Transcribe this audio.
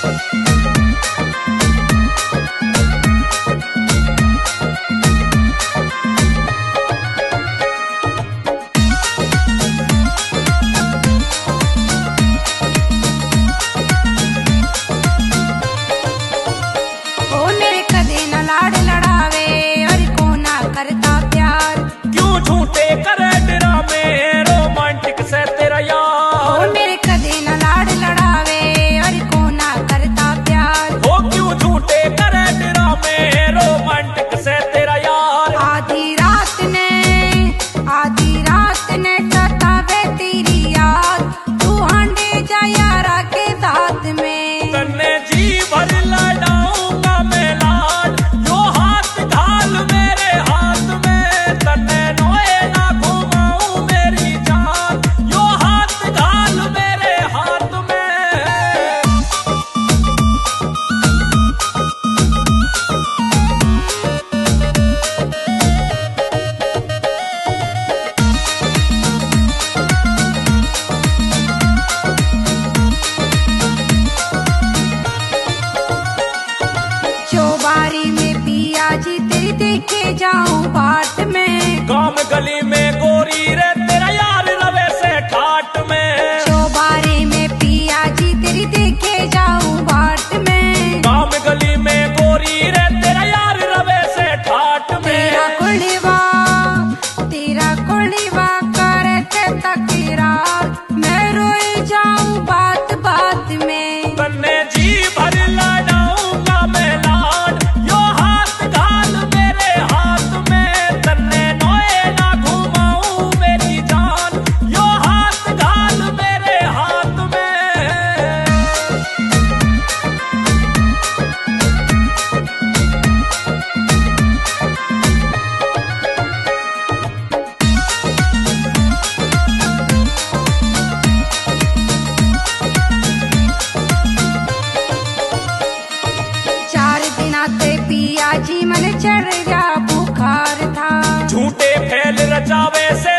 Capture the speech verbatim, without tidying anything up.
देखे जाऊं बाट में, गांव गली में गोरी रे तेरा यार रवे से ठाट में। चौबारे में पिया जी तेरी देखे जाऊं बाट में, गांव गली में गोरी रे तेरा यार रवे से ठाट में। तेरा कुड़ीवा तेरा कुड़ीवा करते तकरार, मैं रोई जाऊं बात बात में। तन्ने जी भर लड़ाऊंगा मैं लाड, यो हाथ घाल मेरे हाथ में। तन्ने नोए ना घुमाऊं मेरी जान, यो हाथ घाल मेरे हाथ में। चार दिनाते पिया जी मन चढ़ जा बुखार था, झूठे फैल रचावे से